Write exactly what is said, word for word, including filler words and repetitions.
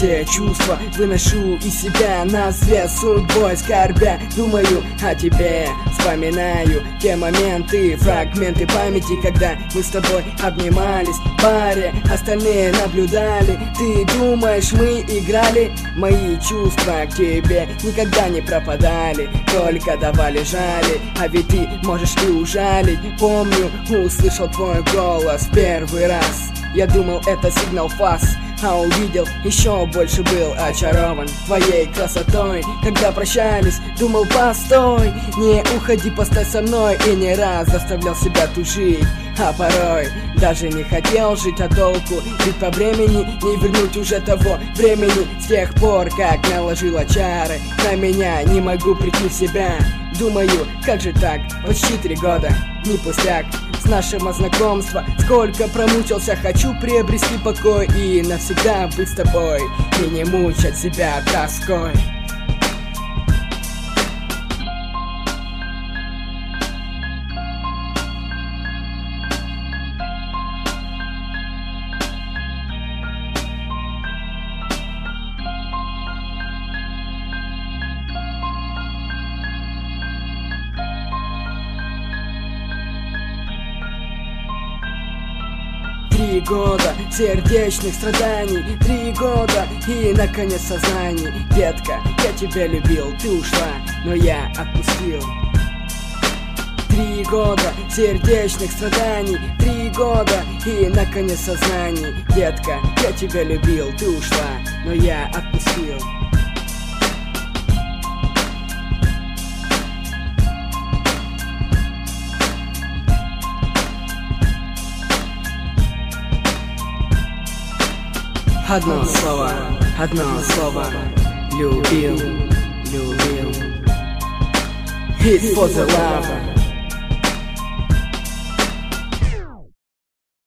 все чувства выношу из себя на свет, судьбой скорбя. Думаю о тебе, вспоминаю те моменты, фрагменты памяти, когда мы с тобой обнимались в баре, остальные наблюдали. Ты думаешь, мы играли? Мои чувства к тебе никогда не пропадали, только давали жали, а ведь ты можешь и ужалить. Помню, услышал твой голос первый раз, я думал, это сигнал фас, а увидел, еще больше был очарован твоей красотой. Когда прощались, думал, постой, не уходи, постой со мной. И не раз заставлял себя тужить, а порой даже не хотел жить, а толку, ведь по времени не вернуть уже того времени. С тех пор, как наложила чары на меня, не могу прийти в себя. Думаю, как же так, почти три года, не пустяк с нашего знакомства. Сколько промучился, хочу приобрести покой и навсегда быть с тобой, и не мучать себя тоской. Три года сердечных страданий, три года и наконец сознание. Детка, я тебя любил, ты ушла, но я отпустил. Три года сердечных страданий, три года и наконец сознание. Детка, я тебя любил, ты ушла, но я отпустил. Одно слово, одно слово, любил, любил. It's for the love.